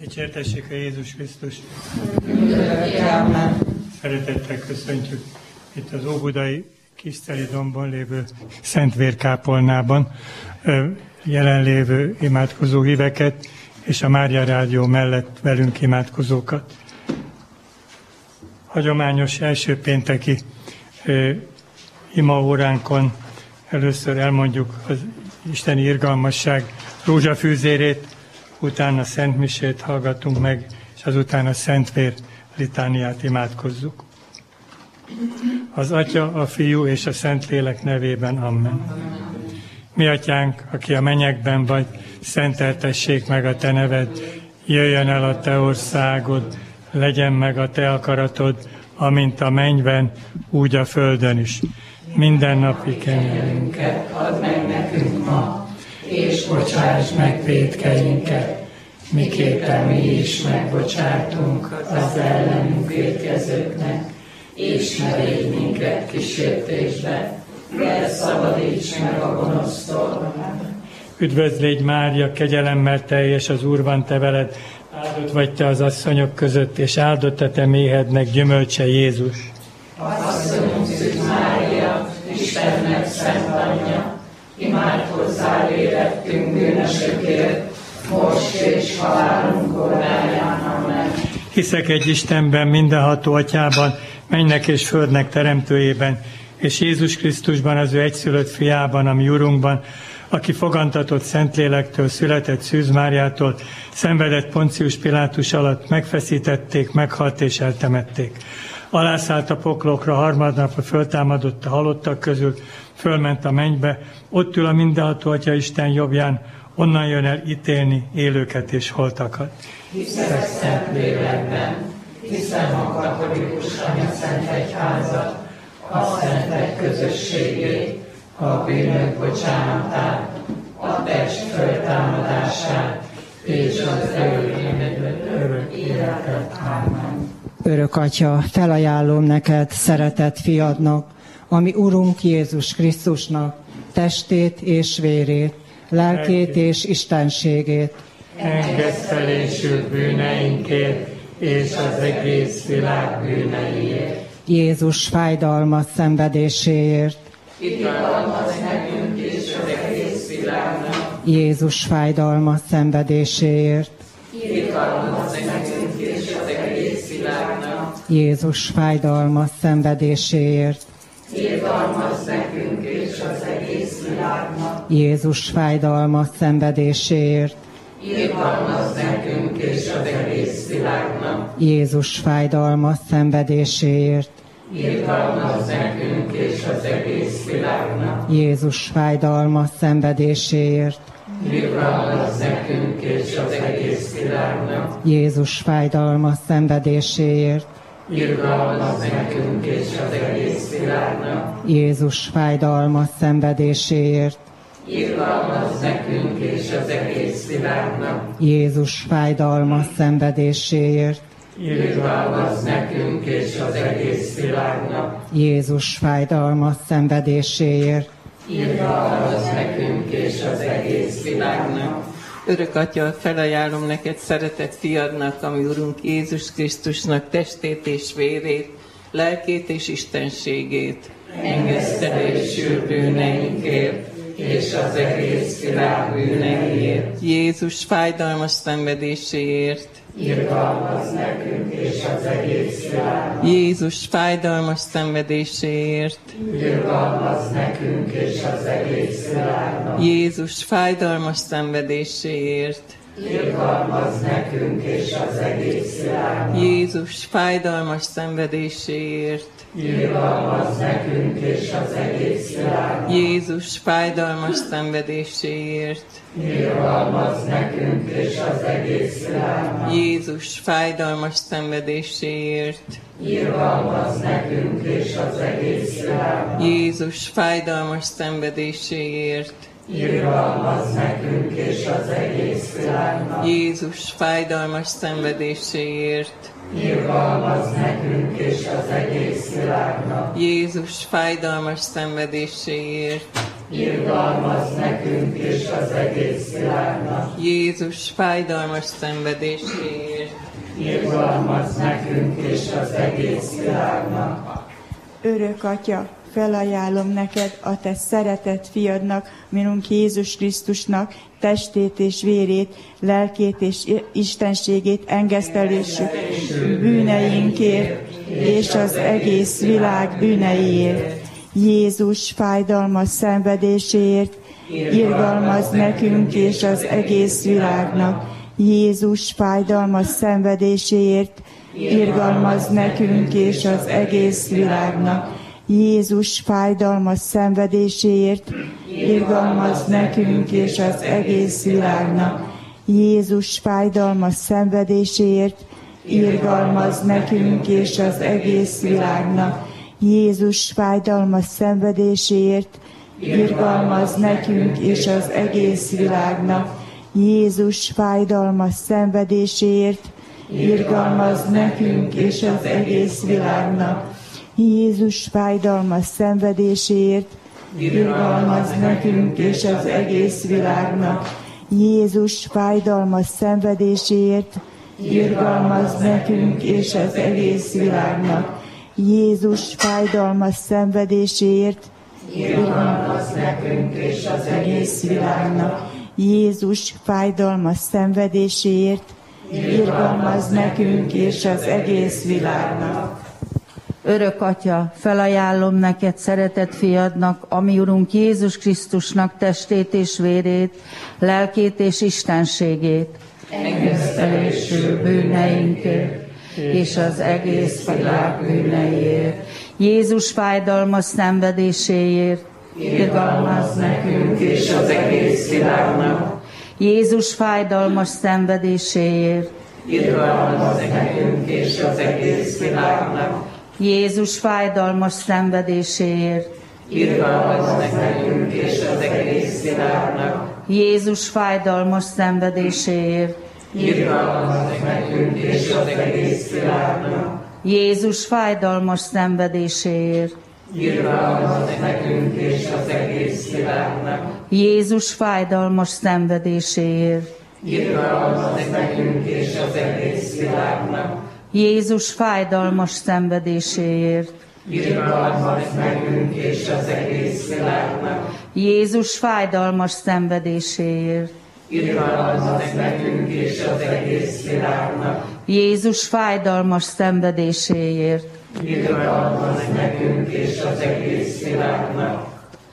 Dicsértessék a Jézus Krisztus! Amen. Szeretettel köszöntjük itt az óbudai Kiszteli dombon lévő Szentvérkápolnában jelenlévő imádkozó híveket, és a Mária Rádió mellett velünk imádkozókat. Hagyományos első pénteki imaóránkon először elmondjuk az isteni irgalmasság rózsafűzérét, utána szentmisét hallgatunk meg, és azután a Szentvér litániát imádkozzuk. Az Atya, a Fiú és a Szentlélek nevében. Amen. Mi Atyánk, aki a mennyekben vagy, szenteltessék meg a Te neved, jöjjön el a Te országod, legyen meg a Te akaratod, amint a mennyben, úgy a földön is. Mindennapi kenyerünket add meg nekünk ma, és bocsáss meg vétkeinket, miképpen mi is megbocsátunk az ellenünk vétkezőknek, és ne védj minket kísértésbe, de szabadíts meg a gonosztól. Üdvözl légy Mária, kegyelemmel teljes, az Úr van te veled, áldott vagy te az asszonyok között, és áldott a te méhednek gyümölcse Jézus. Asszonyunk szűz Mária, Istennek szent anyja, imádkozzál érettünk bűnösökért, most és halálunk óráján. Amen. Hiszek egy Istenben, mindenható Atyában, mennynek és földnek teremtőjében, és Jézus Krisztusban, az ő egyszülött fiában, a mi Urunkban, aki fogantatott Szentlélektől, született Szűz Máriától, szenvedett Poncius Pilátus alatt, megfeszítették, meghalt és eltemették. Alászállt a poklokra, harmadnapra föltámadott a halottak közül, fölment a mennybe, ott ül a mindenható Atya Isten jobbján, onnan jön el ítélni élőket és holtakat. Hiszek Szentlélekben, hiszem a katolikus anyaszent egyházat, a szentek közösségét, a bűnök bocsánatát, a test föltámadását és az örök életet. Amen. Örök Atya, felajánlom neked szeretett fiadnak, ami Urunk Jézus Krisztusnak, testét és vérét, lelkét és istenségét. Engesztelésül bűneinkért és az egész világ bűneiért. Jézus fájdalmas szenvedéséért. Irgalmazz nekünk és az egész világnak. Jézus fájdalmas szenvedéséért. Irgalmazz nekünk és az egész világnak. Jézus fájdalmas szenvedéséért. Irgalmazz nekünk és az egész világnak. Jézus fájdalmas szenvedéséért. Irgalmazz nekünk és az egész világnak. Jézus fájdalmas szenvedéséért. Irgalmazz nekünk és az egész világnak. Jézus fájdalmas szenvedéséért. Irgalmazz nekünk és az egész világnak. Jézus fájdalmas szenvedéséért. Irgalmazz nekünk és az egész világnak. Jézus fájdalmas szenvedéséért. Irgalmazz nekünk és az egész világnak. Jézus fájdalmas szenvedéséért. Irgalmazz nekünk és az egész világnak. Jézus fájdalmas szenvedéséért. Irgalmazz nekünk és az egész világnak. Örök Atya, felajánlom neked szeretett fiadnak, ami Urunk Jézus Krisztusnak testét és vérét, lelkét és istenségét. Engesztelésül bűneinkért és az egész világ bűneiért. Jézus fájdalmas szenvedéséért. Irgalmazz nekünk és az egész világnak. Jézus fájdalmas szenvedéséért. Irgalmazz nekünk és az egész világnak. Jézus fájdalmas szenvedéséért. Irgalmazz nekünk és az egész világnak. Jézus fájdalmas szenvedéséért. Irgalmazz nekünk és az egész világnak. Jézus fájdalmas szenvedéséért. Irgalmazz nekünk és az egész világnak. Jézus fájdalmas szenvedéséért. Irgalmazz nekünk és az egész világnak. Jézus fájdalmas szenvedéséért. irgalmazz nekünk és az egész világnak. Jézus fájdalmas szenvedéséért, Irgalmazz nekünk és az egész világnak. Jézus fájdalmas szenvedéséért, Irgalmazz nekünk és az egész világnak. Jézus fájdalmas szenvedéséért, Irgalmazz nekünk és az egész világnak. Örök Atya, felajánlom neked a te szeretett fiadnak, minunk Jézus Krisztusnak, testét és vérét, lelkét és istenségét engesztelésük bűneinkért és az egész világ bűneiért. Jézus fájdalmas szenvedéséért, irgalmazz nekünk és az egész világnak. Jézus fájdalmas szenvedéséért, irgalmazz nekünk és az egész világnak. Jézus fájdalmas szenvedéséért, irgalmazz nekünk és az egész világnak. Jézus fájdalmas szenvedéséért, irgalmazz nekünk és az egész világnak. Jézus fájdalmas szenvedéséért, irgalmazz nekünk és az egész világnak. Jézus fájdalmas szenvedéséért, irgalmazz nekünk és az egész világnak. Jézus fájdalmas szenvedéséért, irgalmazz nekünk és az egész világnak. Jézus fájdalmas szenvedéséért, irgalmazz nekünk és az egész világnak. Jézus fájdalmas szenvedéséért, Irgalmazz nekünk és az egész világnak. Jézus fájdalmas szenvedéséért, irgalmazz nekünk és az egész világnak. Örök Atya, felajánlom neked szeretett fiadnak, a mi Urunk Jézus Krisztusnak testét és vérét, lelkét és istenségét, engesztelésű bűneinkért és az egész világ bűneiért. Jézus fájdalmas szenvedéséért, irgalmazz nekünk és az egész világnak. Jézus fájdalmas szenvedéséért, Irgalmazz nekünk és az egész világnak. Jézus fájdalmas szenvedéséért, Irgalmazz nekünk és az egész világnak. Jézus fájdalmas szenvedéséért, Irgalmazz nekünk és az egész világnak. Jézus fájdalmas szenvedéséért, Irgalmazz nekünk és az egész világnak. Jézus fájdalmas szenvedéséért, Irgalmazz nekünk és az egész világnak. Jézus fájdalmas szenvedéséért, Irgalmazz nekünk és az egész világnak. Jézus fájdalmas szenvedéséért, Irgalmazz nekünk és az egész világnak. Jézus fájdalmas szenvedéséért, Irgalmazz nekünk és az egész világnak.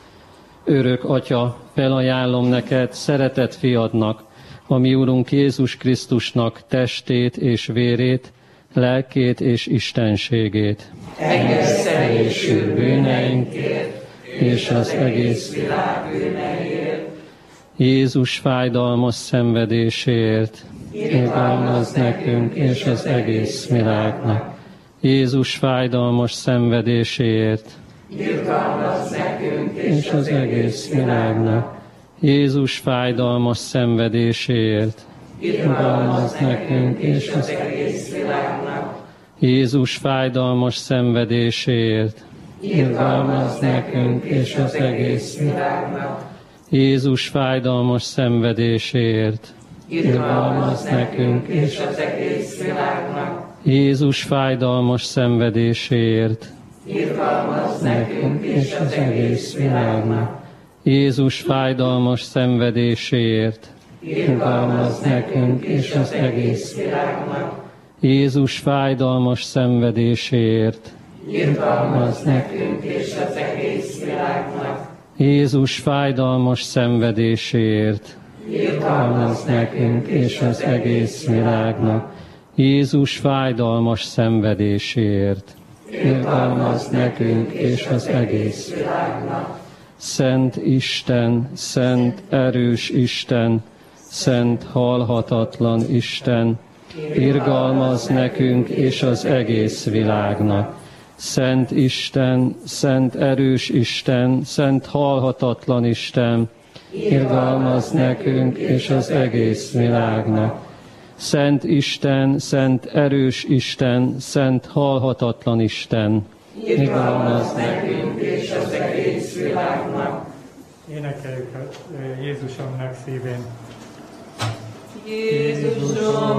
Örök Atya, felajánlom neked szeretett fiadnak, a mi Urunk Jézus Krisztusnak testét és vérét, lelkét és istenségét, engesztelésű bűneinkért és az egész világ bűneiért. Jézus fájdalmas szenvedéséért, irgalmazz nekünk és az egész világnak. Jézus fájdalmas szenvedéséért, Irgalmazz nekünk és az egész világnak. Jézus fájdalmas szenvedéséért, irgalmazz nekünk és az egész világnak. Jézus fájdalmas szenvedéséért, irgalmazz nekünk és az egész világnak. Jézus fájdalmas szenvedéséért, irgalmazz nekünk és az egész világnak. Jézus fájdalmas szenvedéséért, Irgalmazz nekünk és az egész világnak. Jézus fájdalmas szenvedéséért, irgalmazz nekünk és az egész világnak. Jézus fájdalmas szenvedéséért, Irgalmazz nekünk és az egész világnak. Jézus fájdalmas szenvedéséért, irgalmazz nekünk és az egész világnak. Jézus fájdalmas szenvedéséért, irgalmazz nekünk és az egész világnak. Szent Isten, szent erős Isten, szent halhatatlan Isten, irgalmazz nekünk és az egész világnak. Szent Isten, szent erős Isten, szent halhatatlan Isten, irgalmazz nekünk és az egész világnak. Szent Isten, szent erős Isten, szent halhatatlan Isten, irgalmazz nekünk és az egész világnak. Énekeljük a Jézusomnak szívén. Jézusom,